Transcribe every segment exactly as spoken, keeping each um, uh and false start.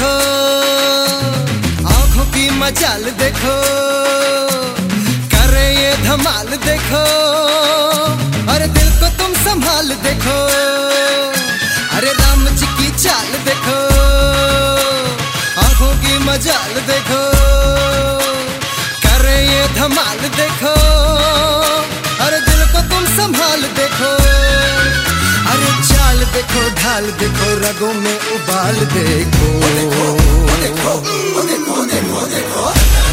आंखों की मजाल देखो, करे ये धमाल देखो, अरे दिल को तुम संभाल देखो, अरे राम जी की चाल देखो, आंखों की मजाल देखो, करे ये धमाल देखो, अरे दिल को तुम संभाल देखो, अरे चाल देखो, ढाल देखो, रगों में उबाल देखो, देखो, देखो, देखो, देखो, देखो।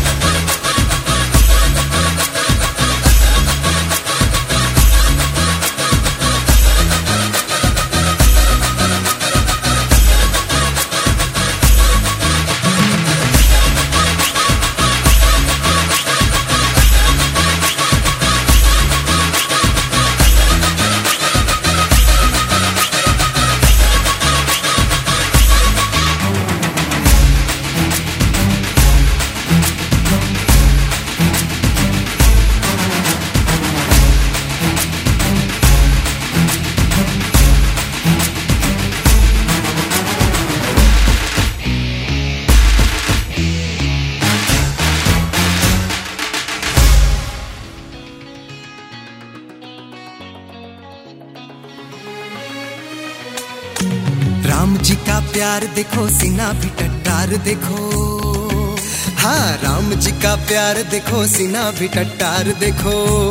राम जी का प्यार देखो, सीना भी टट्टार देखो, हाँ राम जी का प्यार देखो, सीना भी टट्टार देखो,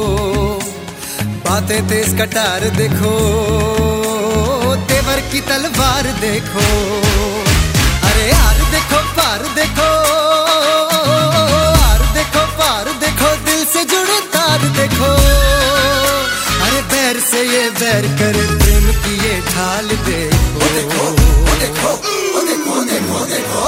बातें तेज कटार देखो, तेवर की तलवार देखो, अरे यार देखो, पार देखो, आर देखो, पार देखो, दिल से जुड़े तार देखो, अरे बैर से ये बैर करे, प्रेम की ये ढाल देखो, देखो, देखो, देखो, देखो, देखो।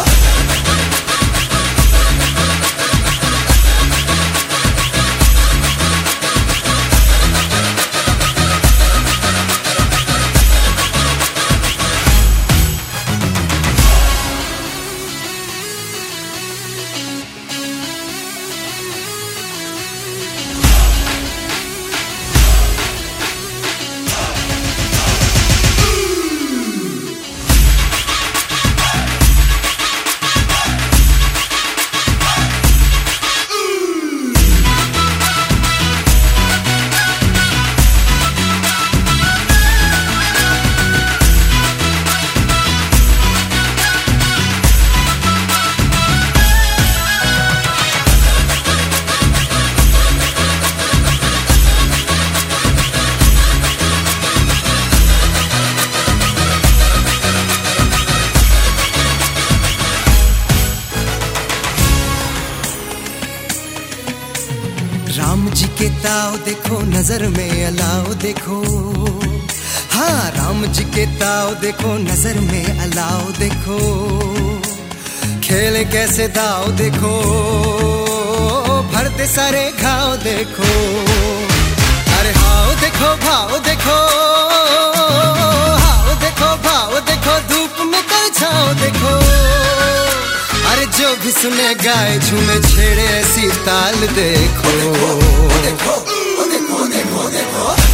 राम जी के ताव देखो, नजर में अलाव देखो, हाँ राम जी के ताव देखो, नजर में अलाव देखो, खेले कैसे दाव देखो, भरते सारे घाव देखो, अरे हाव देखो, भाव देखो, हाव देखो, भाव देखो, धूप में कल छाव देखो, अरे जो भी सुने गाए झूमे छेड़े ऐसी ताल देखो, देखो, देखो, देखो, देखो, देखो।